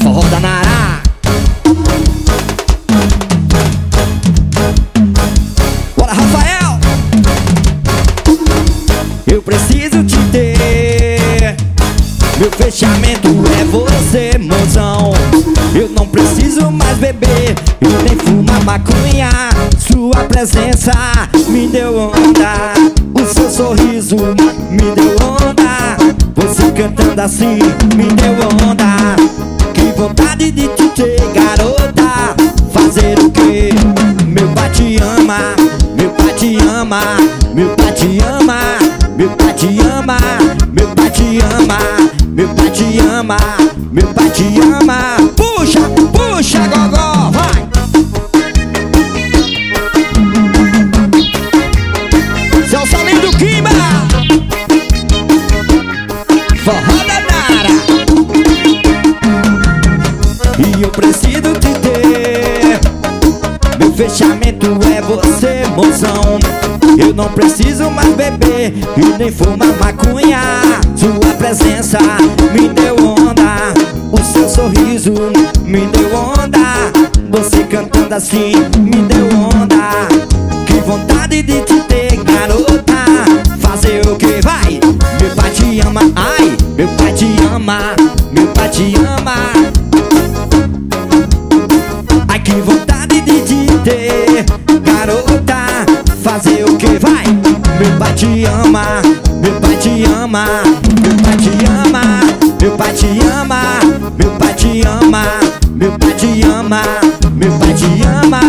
forró da Nara. Bora, Rafael! Eu preciso te ter. Meu fechamento é você, mozão. Eu não preciso mais beber e nem fumar maconha. Sua presença me deu onda. O seu sorriso me deu onda. Você cantando assim me deu onda. Que vontade de te ter, garota. Fazer o quê? Meu pai te ama, meu pai te ama, meu pai te ama, meu pai te ama, meu pai te ama, meu pai te ama, meu pai te ama. Puxa, puxa, gogó, vai! Seu Salim do Quimba, forró da Nara. E eu preciso te ter. Meu fechamento é você, mozão. Eu não preciso mais beber e nem fumar maconha. Sua presença me deu onda. O seu sorriso me deu onda. Você cantando assim me deu onda. Que vontade de te ter, garota. Fazer o que vai? Meu pai te ama, ai, meu pai te ama, meu pai te ama. Ai, que vontade de te ter, garota. Fazer o que vai? Meu pai te ama, meu pai te ama, meu pai te ama, meu pai te ama, meu pai te ama, meu pai te ama, meu pai te ama.